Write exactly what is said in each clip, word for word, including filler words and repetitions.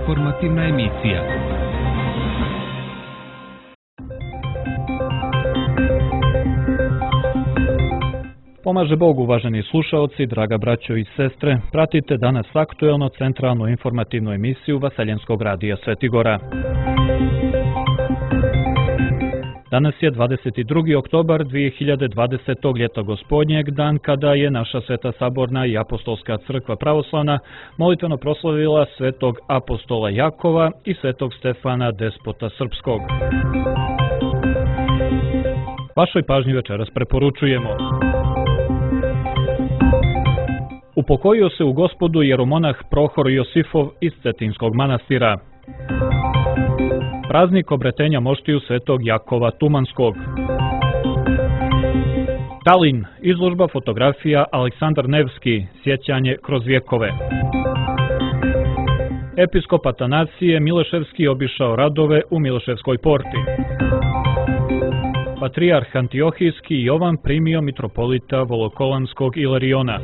Informativna emisija. Pomaže Bog, uvaženi slušaoci, draga braćo i sestre. Pratite danas aktuelno centralnu informativnu emisiju Vaseljenskog radija Svetigora. Danas je dvadeset drugi oktobar dvije hiljade dvadesetog. ljeto gospodnjeg, dan kada je naša Sveta Saborna i Apostolska crkva pravoslavna molitveno proslavila svetog apostola Jakova i svetog Stefana, despota srpskog. Vašoj pažnji večeras preporučujemo: upokojio se u Gospodu jeromonah Prohor Josifov iz Cetinskog manastira. Praznik obretenja moštiju svetog Jakova Tumanskog. Talin, izložba fotografija Aleksandar Nevski, sjećanje kroz vjekove. Episkop Atanasije Mileševski obišao radove u Mileševskoj porti. Patrijarh Antiohijski Jovan primio mitropolita Volokolamskog Ilariona.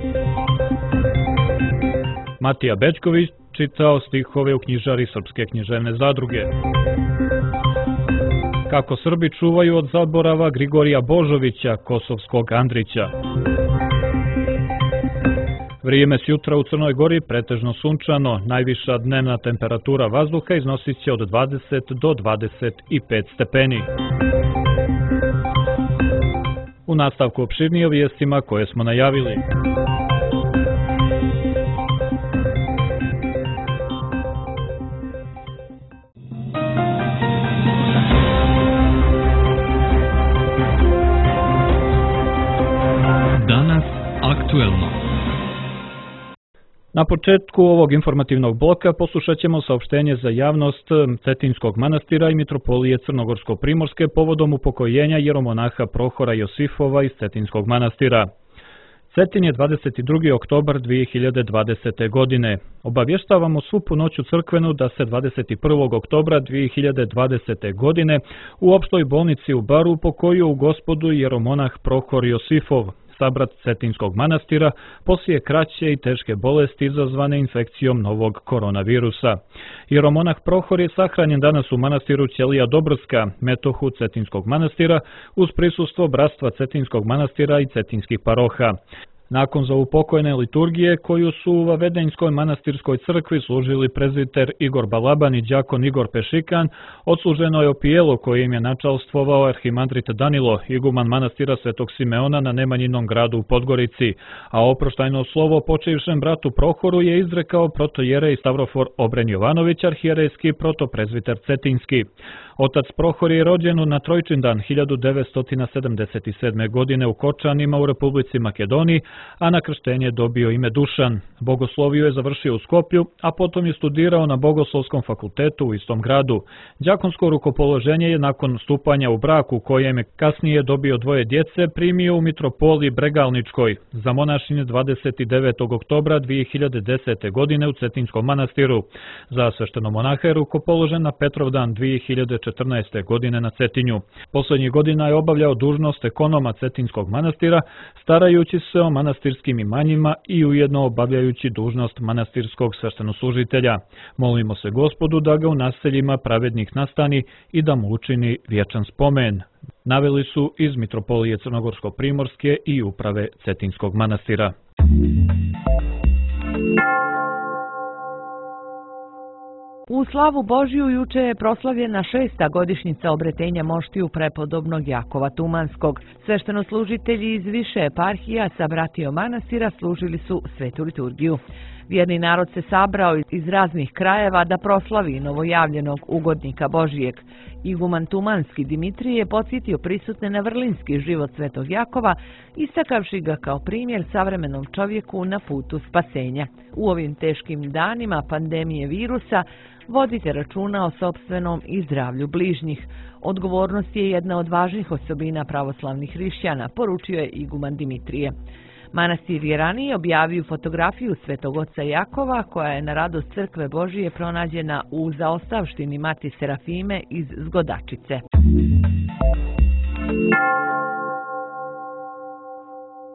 Matija Bećković čitao stihove u knjižari Srpske književne zadruge. Kako Srbi čuvaju od zaborava Grigorija Božovića, kosovskog Andrića. Vrijeme s jutra u Crnoj Gori pretežno sunčano, najviša dnevna temperatura vazduha iznosit će od dvadeset do dvadeset pet stepeni. U nastavku opširnije o vijestima koje smo najavili. Danas aktuelno. Na početku ovog informativnog bloka poslušat ćemo saopštenje za javnost Cetinskog manastira i mitropolije Crnogorsko-Primorske povodom upokojenja jeromonaha Prohora Josifova iz Cetinskog manastira. Cetin je dvadeset drugi oktobar dvije hiljade dvadesete. godine. Obavještavamo svu punoću crkvenu da se dvadeset prvog oktobra dvije hiljade dvadesete. godine u opštoj bolnici u Baru upokojio u Gospodu jeromonah Prohor Josifov, sabrat Cetinskog manastira, poslije kraće i teške bolesti izazvane infekcijom novog koronavirusa. Jeromonah Prohor je sahranjen danas u manastiru Ćelija Dobrska, metohu Cetinskog manastira, uz prisustvo bratstva Cetinskog manastira i cetinskih paroha. Nakon zaupokojene liturgije, koju su u Vavedenjskoj manastirskoj crkvi služili prezbiter Igor Balaban i đakon Igor Pešikan, odsluženo je opijelo koje im je načalstvovao arhimandrit Danilo, iguman manastira Svetog Simeona na Nemanjinom gradu u Podgorici, a oproštajno slovo počivšem bratu Prohoru je izrekao protojerej Stavrofor Obren Jovanović, arhijerejski protoprezbiter Cetinski. Otac Prohor je rođen na Trojčindan hiljadu devetsto sedamdeset sedme. godine u Kočanima u Republici Makedoniji, a na krštenje dobio ime Dušan. Bogosloviju je završio u Skoplju, a potom je studirao na Bogoslovskom fakultetu u istom gradu. Đakonsko rukopoloženje je nakon stupanja u brak, u kojem je kasnije dobio dvoje djece, primio u mitropoliji Bregalničkoj za monašinje dvadeset devetog oktobra dvije hiljade desete. godine u Cetinskom manastiru. Za sveštenomonaha je rukopoložen na Petrovdan dvije hiljade četrnaeste. godine na Cetinju. Poslednjih godina je obavljao dužnost ekonoma Cetinskog manastira, starajući se o manastirskim imanjima i ujedno obavljajući dužnost manastirskog sveštenoslužitelja. Molimo se Gospodu da ga u naseljima pravednih nastani i da mu učini vječan spomen. Naveli su iz mitropolije Crnogorsko-Primorske i uprave Cetinskog manastira. U slavu Božiju juče je proslavljena šesta godišnjica obretenja moštiju prepodobnog Jakova Tumanskog. Sveštenoslužitelji iz više eparhija sa bratijom manastira služili su svetu liturgiju. Vjerni narod se sabrao iz raznih krajeva da proslavi novojavljenog ugodnika Božijeg. Iguman Tumanski Dimitrije je podsjetio prisutne na vrlinski život svetog Jakova, istakavši ga kao primjer savremenom čovjeku na putu spasenja. U ovim teškim danima pandemije virusa vodite računa o sopstvenom i zdravlju bližnjih. Odgovornost je jedna od važnih osobina pravoslavnih hrišćana, poručio je iguman Dimitrije. Manastir je ranije objavio fotografiju svetog oca Jakova, koja je na radost crkve Božije pronađena u zaostavštini Mati Serafime iz Zgodačice.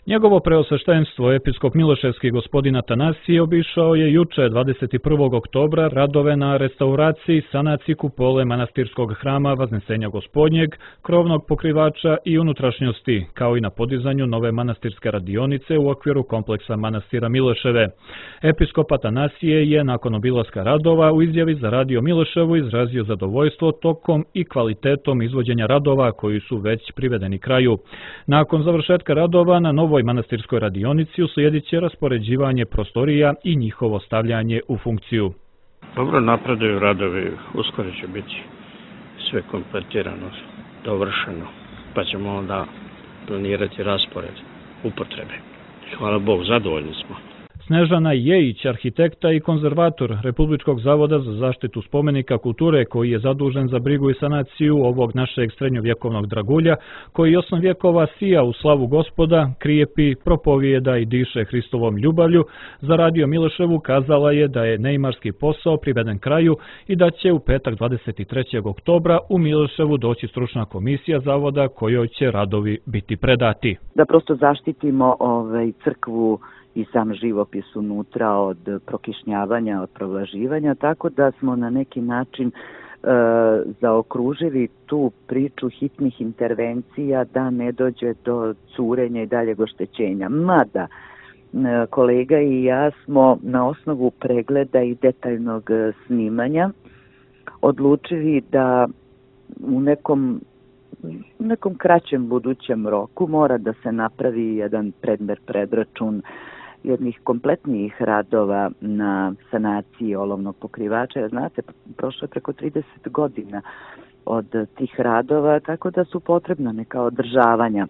Njegovo preosveštenstvo, episkop Miloševski gospodin Atanasije, obišao je juče dvadeset prvog oktobra radove na restauraciji i sanaciji kupole manastirskog hrama Vaznesenja Gospodnjeg, krovnog pokrivača i unutrašnjosti, kao i na podizanju nove manastirske radionice u okviru kompleksa manastira Miloševe. Episkop Atanasije je nakon obilaska radova u izjavi za Radio Miloševu izrazio zadovoljstvo tokom i kvalitetom izvođenja radova koji su već privedeni kraju. Nakon završetka radova na novoj manastirskoj radionici uslijedit će raspoređivanje prostorija i njihovo stavljanje u funkciju. Dobro napreduju radovi, uskoro će biti sve kompletirano, dovršeno, pa ćemo onda planirati raspored upotrebe. Hvala Bogu, zadovoljni smo. Snežana Jejić, arhitekta i konzervator Republičkog zavoda za zaštitu spomenika kulture, koji je zadužen za brigu i sanaciju ovog našeg srednjovjekovnog dragulja, koji osam vjekova sija u slavu Gospoda, krijepi, propovijeda i diše Hristovom ljubavlju, za Radio Miloševu kazala je da je neimarski posao priveden kraju i da će u petak dvadeset trećeg oktobra u Miloševu doći stručna komisija zavoda kojoj će radovi biti predati. Da prosto zaštitimo ovaj, crkvu i sam živopis unutra od prokišnjavanja, od provlaživanja, tako da smo na neki način e, zaokružili tu priču hitnih intervencija da ne dođe do curenja i daljeg oštećenja. Mada, e, kolega i ja smo na osnovu pregleda i detaljnog snimanja odlučili da u nekom u nekom kraćem budućem roku mora da se napravi jedan predmer predračun jednih kompletnijih radova na sanaciji olovnog pokrivača. Jer znate, prošlo je preko trideset godina od tih radova, tako da su potrebna neka održavanja.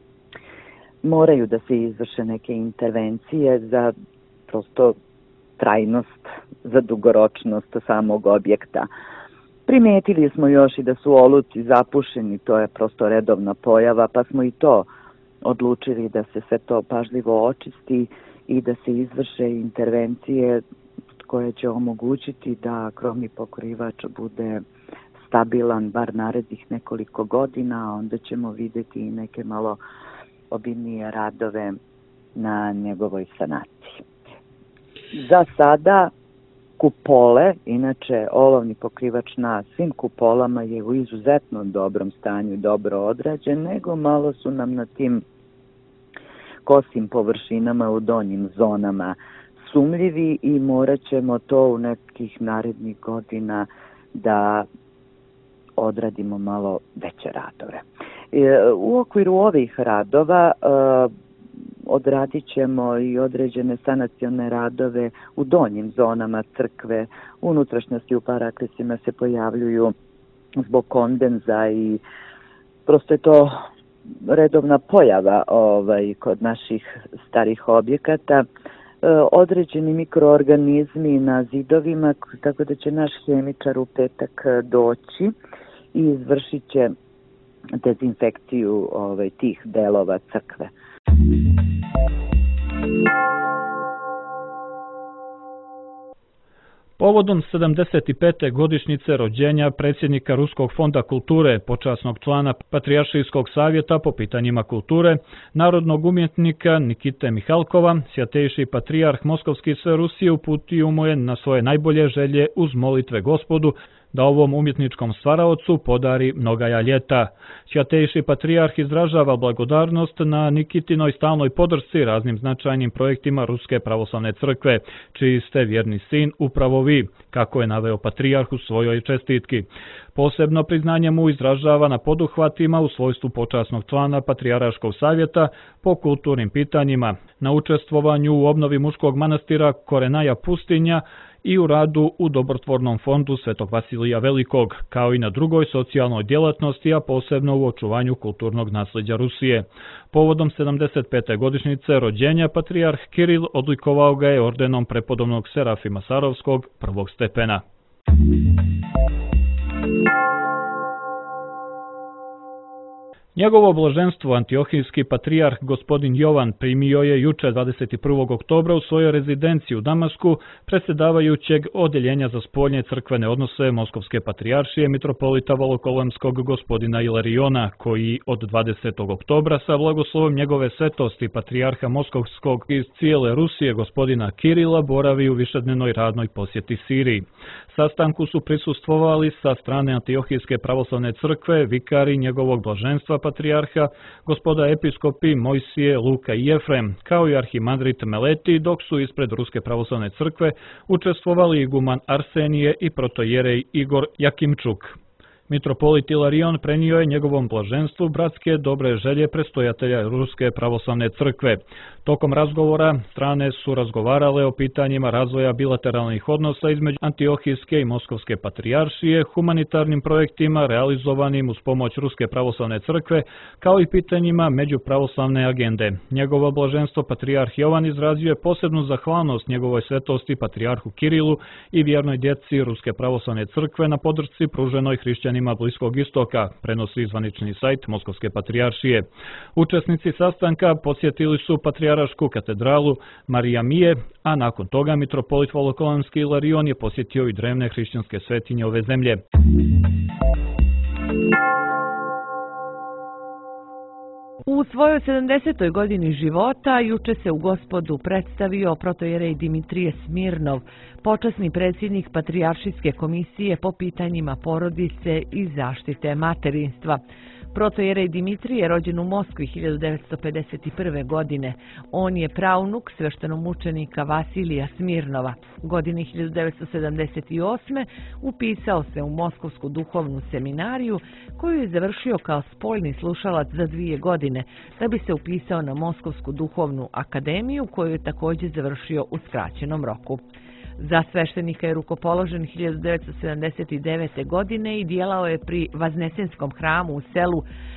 Moraju da se izvrše neke intervencije za prosto trajnost, za dugoročnost samog objekta. Primetili smo još i da su oluci zapušeni, to je prosto redovna pojava, pa smo i to odlučili da se sve to pažljivo očisti i da se izvrše intervencije koje će omogućiti da krovni pokrivač bude stabilan bar narednih nekoliko godina, a onda ćemo vidjeti i neke malo obimnije radove na njegovoj sanaciji. Za sada kupole, inače olovni pokrivač na svim kupolama je u izuzetno dobrom stanju, dobro odrađen, nego malo su nam na tim kosim površinama u donjim zonama sumljivi i morat ćemo to u nekih narednih godina da odradimo malo veće radove. U okviru ovih radova odradit ćemo i određene sanacione radove u donjim zonama crkve. Unutrašnjosti u paraklisima se pojavljuju zbog kondenza i prosto je to redovna pojava ovaj, kod naših starih objekata. E, određeni mikroorganizmi na zidovima, tako da će naš hemičar u petak doći i izvršit će dezinfekciju ovaj, tih delova crkve. Povodom sedamdeset pete godišnjice rođenja predsjednika Ruskog fonda kulture, počasnog člana Patrijaršijskog savjeta po pitanjima kulture, narodnog umjetnika Nikite Mihalkova, svjatejši patrijarh Moskovski sve Rusije uputio mu je na svoje najbolje želje uz molitve Gospodu da ovom umjetničkom stvaraocu podari mnogaja ljeta. Svjatejši patrijarh izražava blagodarnost na Nikitinoj stalnoj podršci raznim značajnim projektima Ruske pravoslavne crkve, čiji ste vjerni sin upravo vi, kako je naveo patrijarh u svojoj čestitki. Posebno priznanje mu izražava na poduhvatima u svojstvu počasnog člana Patrijarškog savjeta po kulturnim pitanjima, na učestvovanju u obnovi muškog manastira Korenaja Pustinja i u radu u dobrotvornom fondu Svetog Vasilija Velikog, kao i na drugoj socijalnoj djelatnosti, a posebno u očuvanju kulturnog nasljeđa Rusije. Povodom sedamdeset pete godišnjice rođenja patrijarh Kiril odlikovao ga je ordenom prepodobnog Serafima Sarovskog prvog stepena. Njegovo blaženstvo antiohijski patrijarh gospodin Jovan primio je juče dvadeset prvog oktobra u svojoj rezidenciji u Damasku predsjedavajućeg Odjeljenja za spoljne crkvene odnose Moskovske patrijaršije mitropolita Volokolemskog gospodina Ilariona, koji od dvadesetog oktobra sa blagoslovom njegove svetosti patrijarha Moskovskog iz cijele Rusije gospodina Kirila boravi u višednevnoj radnoj posjeti Siriji. Sastanku su prisustvovali sa strane Antiohijske pravoslavne crkve vikari njegovog blaženstva patrijarha, gospoda episkopi Mojsije, Luka i Jefrem, kao i arhimandrit Meleti, dok su ispred Ruske pravoslavne crkve učestvovali iguman Arsenije i protojerej Igor Jakimčuk. Mitropolit Ilarion prenio je njegovom blaženstvu bratske dobre želje predstojatelja Ruske pravoslavne crkve. Tokom razgovora strane su razgovarale o pitanjima razvoja bilateralnih odnosa između Antiohijske i Moskovske patrijaršije, humanitarnim projektima realizovanim uz pomoć Ruske pravoslavne crkve, kao i pitanjima međupravoslavne agende. Njegovo blaženstvo patrijarh Jovan izrazio je posebnu zahvalnost njegovoj svetosti patrijarhu Kirilu i vjernoj djeci Ruske pravoslavne crkve na podršci pruženoj hrišćanima Bliskog istoka, prenosi zvanični sajt Moskovske patrijaršije. Učesnici sastanka posjetili su patrijaršku katedralu Marija Mije, a nakon toga mitropolit Volokolemski Ilarion je posjetio i drevne hrišćanske svetinje ove zemlje. U svojoj sedamdesetoj godini života juče se u Gospodu predstavio protojerej Dimitrije Smirnov, počasni predsjednik Patrijaršijske komisije po pitanjima porodice i zaštite materinstva. Protojerej Dimitrije je rođen u Moskvi hiljadu devetsto pedeset prve. godine. On je praunuk sveštenomučenika Vasilija Smirnova. Godine hiljadu devetsto sedamdeset osme. upisao se u Moskovsku duhovnu seminariju, koju je završio kao spoljni slušalac za dvije godine, da bi se upisao na Moskovsku duhovnu akademiju, koju je također završio u skraćenom roku. Za sveštenika je rukopoložen hiljadu devetsto sedamdeset devete. godine i djelao je pri Vaznesenskom hramu u selu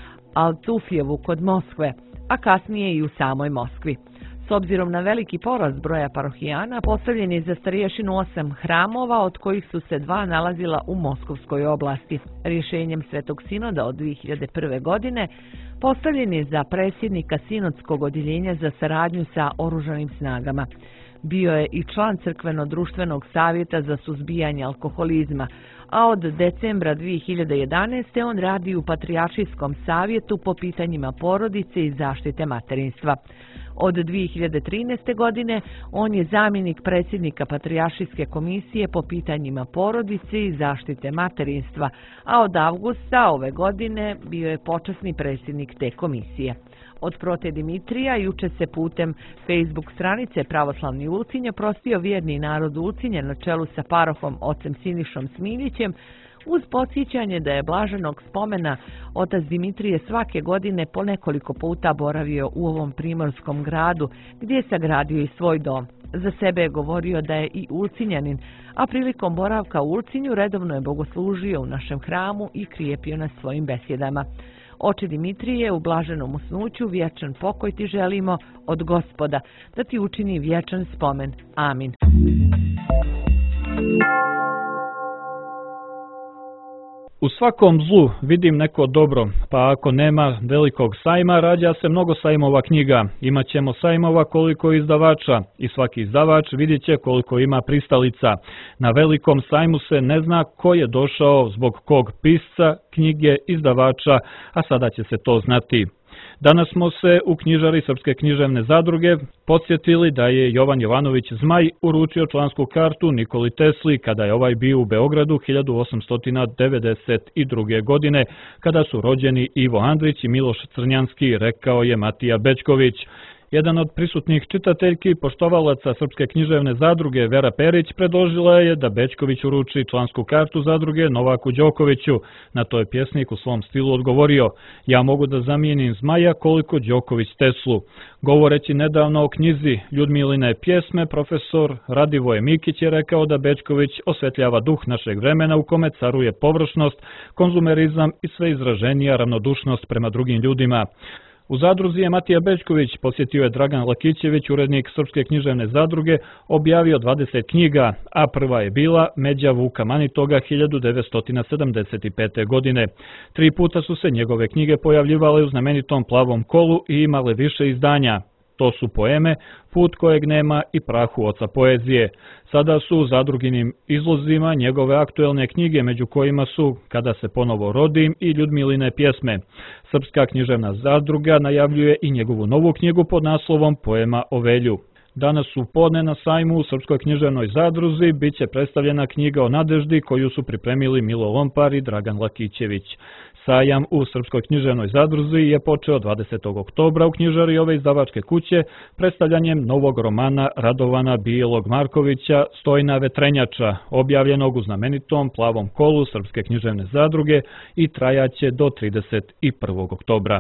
Altufjevu kod Moskve, a kasnije i u samoj Moskvi. S obzirom na veliki porast broja parohijana, postavljen je za starješinu osam hramova, od kojih su se dva nalazila u Moskovskoj oblasti. Rješenjem Svetog sinoda od dvije hiljade prve. godine postavljen je za predsjednika Sinodskog odjeljenja za saradnju sa oružanim snagama. Bio je i član Crkveno-društvenog savjeta za suzbijanje alkoholizma, a od decembra dvije hiljade jedanaeste. on radi u Patrijaršijskom savjetu po pitanjima porodice i zaštite materinstva. Od dvije hiljade trinaeste. godine on je zamjenik predsjednika Patrijaršijske komisije po pitanjima porodice i zaštite materinstva, a od avgusta ove godine bio je počasni predsjednik te komisije. Od prote Dimitrija juče se putem Facebook stranice Pravoslavni Ulcinj prostio vjerni narod Ulcinja na čelu sa parohom ocem Sinišom Smiljićem, uz podsjećanje da je blaženog spomena otac Dimitrije svake godine po nekoliko puta boravio u ovom primorskom gradu, gdje je sagradio i svoj dom. Za sebe je govorio da je i Ulcinjanin, a prilikom boravka u Ulcinju redovno je bogoslužio u našem hramu i krijepio nas svojim besjedama. Oče Dimitrije, u blaženom usnuću vječan pokoj ti želimo od Gospoda, da ti učini vječan spomen. Amin. U svakom zlu vidim neko dobro, pa ako nema velikog sajma, rađa se mnogo sajmova knjiga. Imaćemo sajmova koliko izdavača i svaki izdavač vidjet će koliko ima pristalica. Na velikom sajmu se ne zna ko je došao zbog kog pisca, knjige, izdavača, a sada će se to znati. Danas smo se u knjižari Srpske književne zadruge podsjetili da je Jovan Jovanović Zmaj uručio člansku kartu Nikoli Tesli kada je ovaj bio u Beogradu hiljadu osamsto devedeset druge. godine, kada su rođeni Ivo Andrić i Miloš Crnjanski, rekao je Matija Bećković. Jedan od prisutnih čitateljki, poštovalaca Srpske književne zadruge Vera Perić, predložila je da Bećković uruči člansku kartu zadruge Novaku Đokoviću. Na to je pjesnik u svom stilu odgovorio: ja mogu da zamijenim Zmaja koliko Đoković Teslu. Govoreći nedavno o knjizi Ljudmiline pjesme, profesor Radivoje Mikić je rekao da Bećković osvetljava duh našeg vremena u kome caruje površnost, konzumerizam i sve izraženija ravnodušnost prema drugim ljudima. U zadruzi je Matija Bećković, posjetio je Dragan Lakićević, urednik Srpske književne zadruge, objavio dvadeset knjiga, a prva je bila Međa Vuka Manitoga hiljadu devetsto sedamdeset pete. godine. Tri puta su se njegove knjige pojavljivale u znamenitom Plavom kolu i imale više izdanja. To su poeme Put kojeg nema i Prahu oca poezije. Sada su u zadruginim izlozima njegove aktuelne knjige, među kojima su Kada se ponovo rodim i Ljudmiline pjesme. Srpska književna zadruga najavljuje i njegovu novu knjigu pod naslovom Poema o Velju. Danas u podne na sajmu u Srpskoj književnoj zadruzi bit će predstavljena knjiga o nadeždi koju su pripremili Milo Lompar i Dragan Lakićević. Sajam u Srpskoj književnoj zadruzi je počeo dvadesetog oktobra u knjižari ove izdavačke kuće predstavljanjem novog romana Radovana Bijelog Markovića Stojna vetrenjača, objavljenog u znamenitom Plavom kolu Srpske književne zadruge i trajaće do trideset prvog oktobra.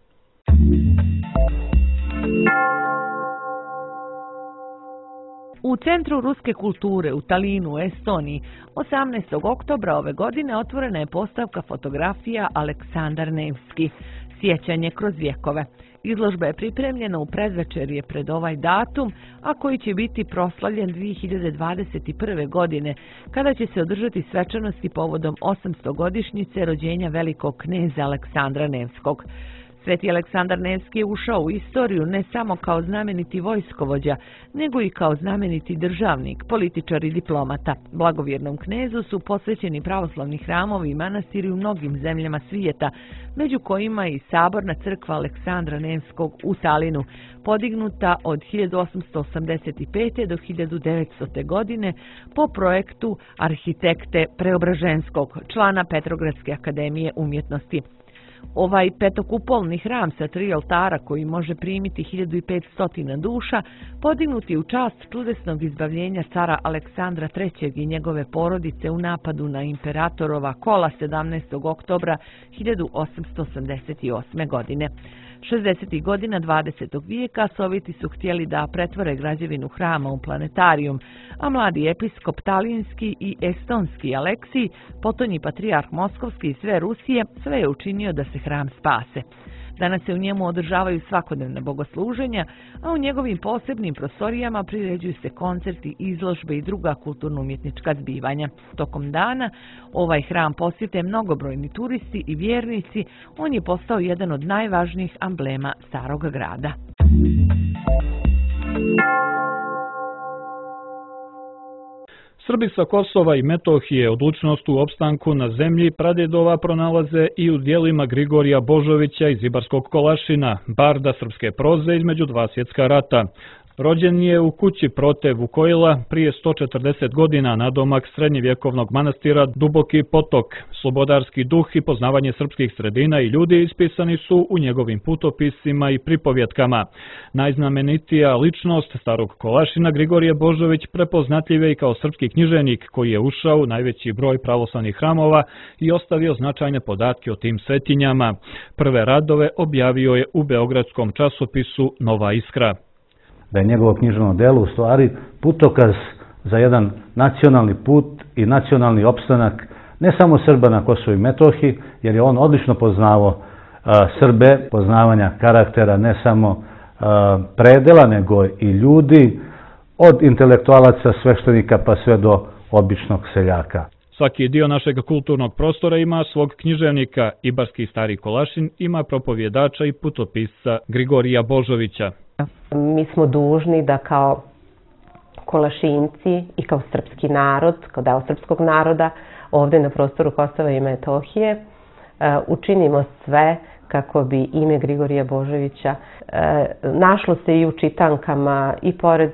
U Centru ruske kulture u Talinu, u Estoniji, osamnaestog oktobra ove godine otvorena je postavka fotografija Aleksandar Nevski, Sjećanje kroz vjekove. Izložba je pripremljena u predvečerje pred ovaj datum, a koji će biti proslavljen dvije hiljade dvadeset prve. godine, kada će se održati svečanosti povodom osamstogodišnjice rođenja velikog kneza Aleksandra Nevskog. Sveti Aleksandar Nevski je ušao u istoriju ne samo kao znameniti vojskovođa, nego i kao znameniti državnik, političar i diplomata. Blagovjernom knezu su posvećeni pravoslavni hramovi i manastiri u mnogim zemljama svijeta, među kojima i saborna crkva Aleksandra Nevskog u Talinu, podignuta od hiljadu osamsto osamdeset pete. do hiljadu devetsto. godine po projektu arhitekte Preobraženskog, člana Petrogradske akademije umjetnosti. Ovaj petokupolni hram sa tri oltara koji može primiti hiljadu petsto duša, podignut je u čast čudesnog izbavljenja cara Aleksandra trećeg i njegove porodice u napadu na imperatorova kola sedamnaestog oktobra hiljadu osamsto osamdeset osme. godine. šezdesetih godina dvadesetog vijeka Sovjeti su htjeli da pretvore građevinu hrama u planetarijum, a mladi episkop talinski i estonski Aleksij, potonji patrijarh moskovski i sve Rusije, sve je učinio da se hram spase. Danas se u njemu održavaju svakodnevna bogosluženja, a u njegovim posebnim prostorijama priređuju se koncerti, izložbe i druga kulturno-umjetnička zbivanja. Tokom dana ovaj hram posjete mnogobrojni turisti i vjernici, on je postao jedan od najvažnijih amblema starog grada. Srbi sa Kosova i Metohije odlučnost u opstanku na zemlji pradjedova pronalaze i u dijelima Grigorija Božovića iz Ibarskog Kolašina, barda srpske proze između dva svjetska rata. Rođen je u kući Prote Vukojla prije sto četrdeset godina nadomak srednjevjekovnog manastira Duboki potok. Slobodarski duh i poznavanje srpskih sredina i ljudi ispisani su u njegovim putopisima i pripovjetkama. Najznamenitija ličnost starog Kolašina Grigorije Božović prepoznatljiv je i kao srpski književnik koji je ušao u najveći broj pravoslavnih hramova i ostavio značajne podatke o tim svetinjama. Prve radove objavio je u beogradskom časopisu Nova Iskra. Da je njegovo književno delo u stvari putokaz za jedan nacionalni put i nacionalni opstanak ne samo Srba na Kosovu i Metohiji, jer je on odlično poznavao a, Srbe, poznavanja karaktera ne samo a, predela, nego i ljudi, od intelektualaca, sveštenika pa sve do običnog seljaka. Svaki dio našeg kulturnog prostora ima svog književnika. Ibarski Stari Kolašin ima propovjedača i putopisca Grigorija Božovića. Mi smo dužni da kao Kolašinci i kao srpski narod, kao deo srpskog naroda, ovdje na prostoru Kosova i Metohije, učinimo sve kako bi ime Grigorija Božovića našlo se i u čitankama i pored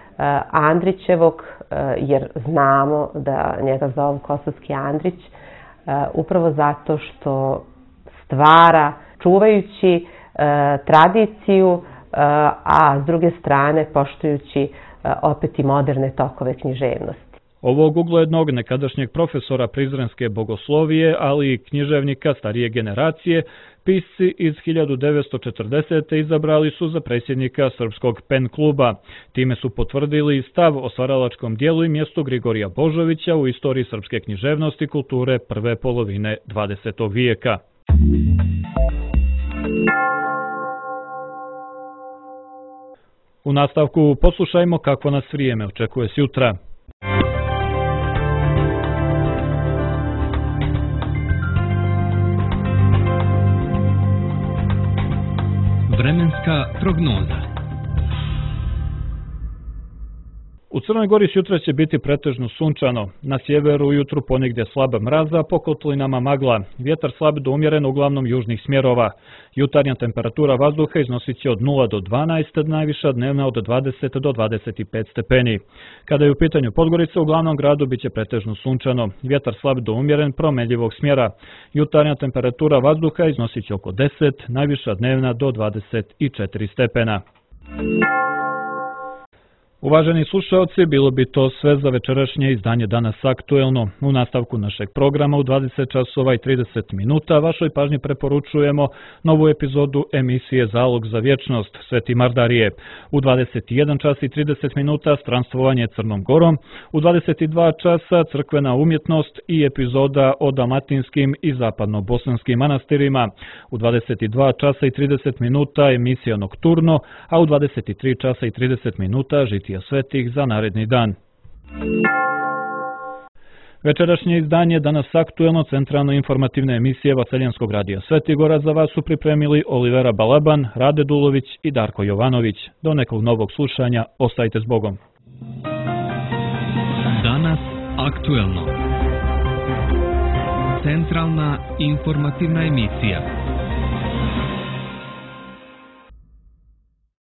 Andrićevog, jer znamo da njega zovu Kosovski Andrić, upravo zato što stvara, čuvajući tradiciju, a s druge strane poštujući opet i moderne tokove književnosti. Ovog uglednog nekadašnjeg profesora prizrenske bogoslovije, ali i književnika starije generacije, pisci iz hiljadu devetsto četrdesete. izabrali su za predsjednika Srpskog pen kluba. Time su potvrdili stav o stvaralačkom dijelu i mjestu Grigorija Božovića u istoriji srpske književnosti i kulture prve polovine dvadesetog vijeka. U nastavku poslušajmo kako nas vrijeme očekuje sutra. Vremenska prognoza. U Crnoj Gori sutra će biti pretežno sunčano. Na sjeveru ujutru ponegdje slaba mraza, po kotlinama magla. Vjetar slab do umjeren uglavnom južnih smjerova. Jutarnja temperatura vazduha iznosit će od nula do dvanaest, najviša dnevna od dvadeset do dvadeset pet stepeni. Kada je u pitanju Podgorica, u glavnom gradu biće pretežno sunčano. Vjetar slab do umjeren promenljivog smjera. Jutarnja temperatura vazduha iznosit će oko deset, najviša dnevna do dvadeset četiri stepena. Uvaženi slušalci, bilo bi to sve za večerašnje izdanje Danas aktuelno. U nastavku našeg programa u dvadeset časova i trideset minuta vašoj pažnji preporučujemo novu epizodu emisije Zalog za vječnost Sveti Mardarije. U dvadeset jedan čas i trideset minuta stranstvovanje Crnom Gorom, u dvadeset dva časa crkvena umjetnost i epizoda o dalmatinskim i zapadno-bosanskim manastirima. U dvadeset dva časa i trideset minuta emisija Nokturno, a u dvadeset tri časa i trideset minuta žitija svetih za naredni dan. Večerašnje izdanje Danas aktuelno centralno informativne emisije Vaseljanskog radija Svetigora za vas su pripremili Olivera Balaban, Rade Dulović i Darko Jovanović. Do nekog novog slušanja, ostajte s Bogom. Danas aktuelno. Centralna informativna emisija.